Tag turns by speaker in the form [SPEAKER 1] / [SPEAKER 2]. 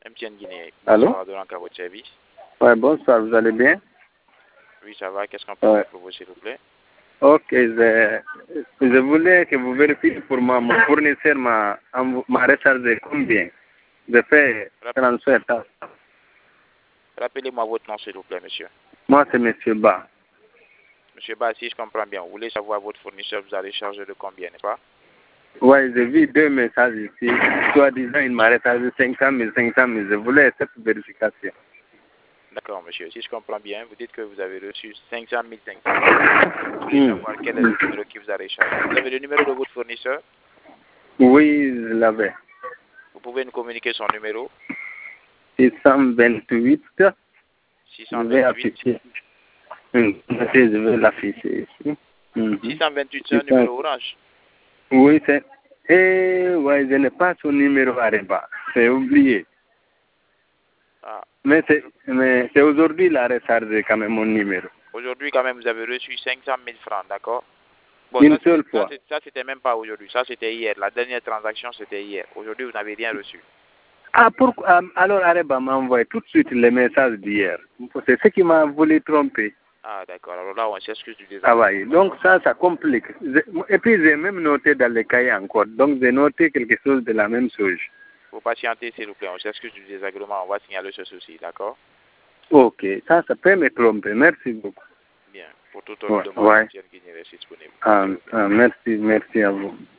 [SPEAKER 1] MTN Guinée.
[SPEAKER 2] Allô?
[SPEAKER 1] Bonsoir, de votre service.
[SPEAKER 2] Ouais, bonsoir, vous allez bien?
[SPEAKER 1] Oui, ça va. Qu'est-ce qu'on peut faire pour vous, s'il vous plaît?
[SPEAKER 2] Ok, je voulais que vous vérifiez pour moi, mon fournisseur m'a rechargé combien? Je fais transfert.
[SPEAKER 1] Rappelez-moi votre nom, s'il vous plaît, monsieur.
[SPEAKER 2] Moi, c'est Monsieur Ba.
[SPEAKER 1] Monsieur Ba, si je comprends bien, vous voulez savoir votre fournisseur vous allez charger de combien, n'est-ce pas?
[SPEAKER 2] Ouais, j'ai vu deux messages ici. Soi-disant, il m'a rechargé 500 000, 500 000. Je voulais cette vérification.
[SPEAKER 1] D'accord, monsieur. Si je comprends bien, vous dites que vous avez reçu 500 000, 500 000. Vous voulez savoir quel est le numéro qui vous a rechargé. Vous avez le numéro de votre fournisseur?
[SPEAKER 2] Oui, je l'avais.
[SPEAKER 1] Vous pouvez nous communiquer son numéro?
[SPEAKER 2] 628. Je vais
[SPEAKER 1] 628.
[SPEAKER 2] afficher. Je vais l'afficher ici.
[SPEAKER 1] 628, c'est un numéro orange.
[SPEAKER 2] Oui, c'est... ouais, je n'ai pas son numéro à Reba. C'est oublié.
[SPEAKER 1] Ah.
[SPEAKER 2] Mais c'est aujourd'hui la recharge quand même mon numéro.
[SPEAKER 1] Aujourd'hui, quand même, vous avez reçu 500 000 francs, d'accord? Bon,
[SPEAKER 2] Une seule fois.
[SPEAKER 1] Ça, c'était même pas aujourd'hui. Ça, c'était hier. La dernière transaction, c'était hier. Aujourd'hui, vous n'avez rien reçu.
[SPEAKER 2] Ah, pourquoi? Alors, Areba m'a envoyé tout de suite les messages d'hier. C'est ce qui m'a voulu tromper.
[SPEAKER 1] Ah, d'accord. Alors là, on s'excuse du désastre.
[SPEAKER 2] Ah, oui. Donc, ça complique. Et puis, j'ai même noté dans les cahiers encore. Donc, j'ai noté quelque chose de la même chose.
[SPEAKER 1] Vous patientez, s'il vous plaît. On s'excuse du désagrément. On va signaler ce souci, d'accord?
[SPEAKER 2] Ok. Ça peut me tromper. Merci beaucoup.
[SPEAKER 1] Bien. Pour toute autre demande, MTN Guinée reste disponible.
[SPEAKER 2] Merci à vous.